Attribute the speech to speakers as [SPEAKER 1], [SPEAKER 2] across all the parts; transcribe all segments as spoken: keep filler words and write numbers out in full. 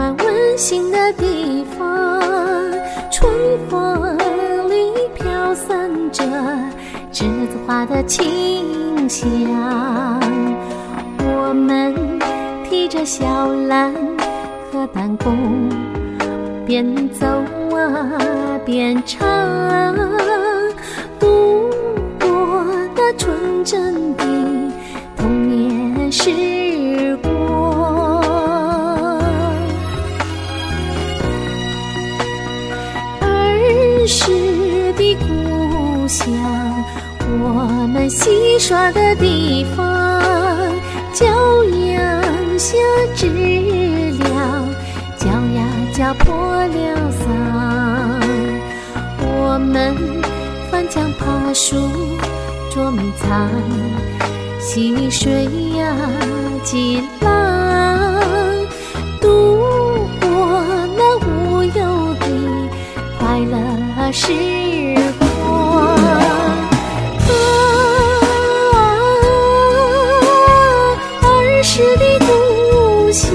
[SPEAKER 1] 满温馨的地方，春风里飘散着栀子花的清香。我们提着小篮和弹弓，边走啊边唱，度过那纯真的童年时光。儿时的故乡，我们戏耍的地方，脚丫下知了，脚呀脚破了嗓。我们翻墙爬树捉迷藏，戏水呀激浪，度过那无忧的快乐时光。啊，儿时的故乡，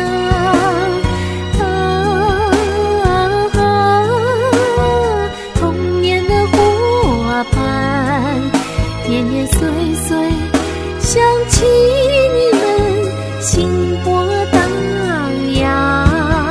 [SPEAKER 1] 年年岁岁想起你们，心波荡漾。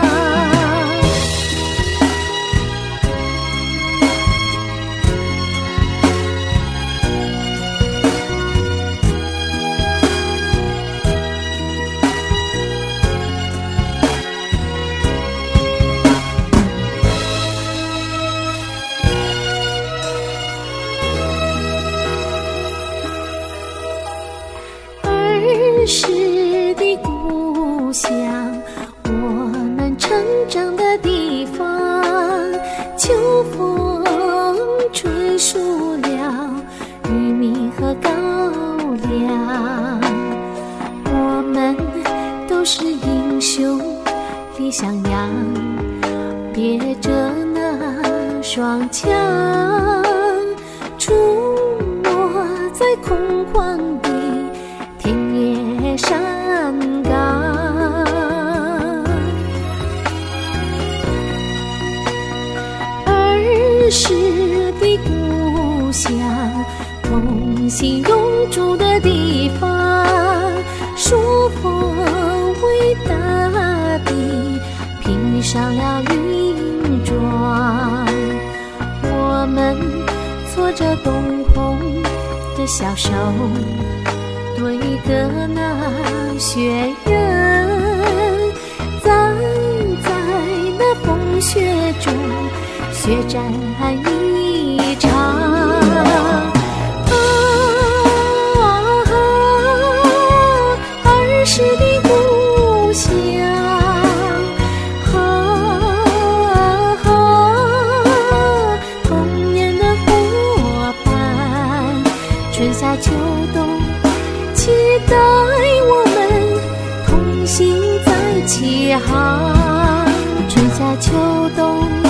[SPEAKER 1] 儿时的故乡，我们成长的地方，秋风吹熟了玉米和高粱。我们都是英雄李向阳，别着那双枪，出没在空旷的田野山岗。儿时的故乡，同心永驻的地方，说风伟大地披上了云装。我们搓着东红的小手，对歌那雪人，站在那风雪中血战一场。啊，儿时的故乡，啊，童年的伙伴，春夏秋冬期待我们同行在起航，春夏秋冬